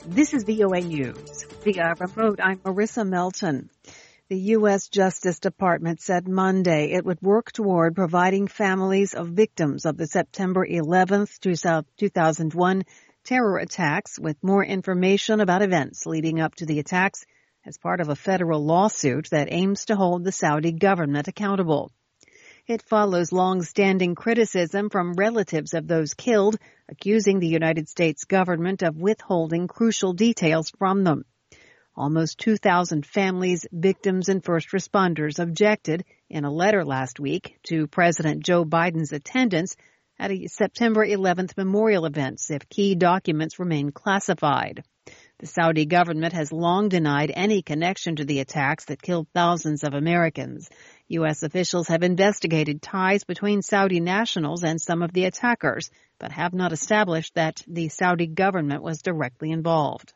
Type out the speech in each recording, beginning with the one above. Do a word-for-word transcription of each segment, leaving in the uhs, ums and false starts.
This is V O A News. Via remote, I'm Marissa Melton. The U S Justice Department said Monday it would work toward providing families of victims of the September eleventh, two thousand one terror attacks with more information about events leading up to the attacks as part of a federal lawsuit that aims to hold the Saudi government accountable. It follows long-standing criticism from relatives of those killed, accusing the United States government of withholding crucial details from them. Almost two thousand families, victims, and first responders objected in a letter last week to President Joe Biden's attendance at a September eleventh memorial events if key documents remain classified. The Saudi government has long denied any connection to the attacks that killed thousands of Americans. U S officials have investigated ties between Saudi nationals and some of the attackers, but have not established that the Saudi government was directly involved.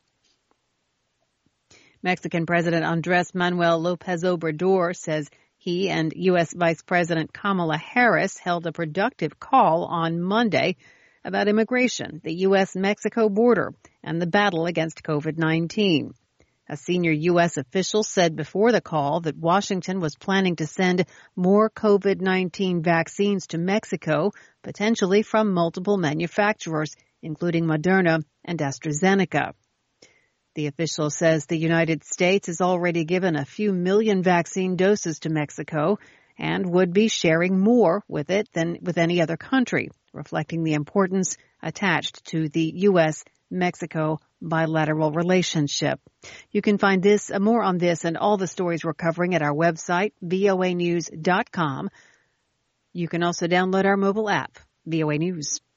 Mexican President Andrés Manuel López Obrador says he and U S Vice President Kamala Harris held a productive call on Monday about immigration, the U S Mexico border, and the battle against COVID nineteen. A senior U S official said before the call that Washington was planning to send more COVID nineteen vaccines to Mexico, potentially from multiple manufacturers, including Moderna and AstraZeneca. The official says the United States has already given a few million vaccine doses to Mexico and would be sharing more with it than with any other country, reflecting the importance attached to the U S Mexico bilateral relationship. You can find this, uh, more on this and all the stories we're covering at our website, V O A news dot com. You can also download our mobile app, V O A News.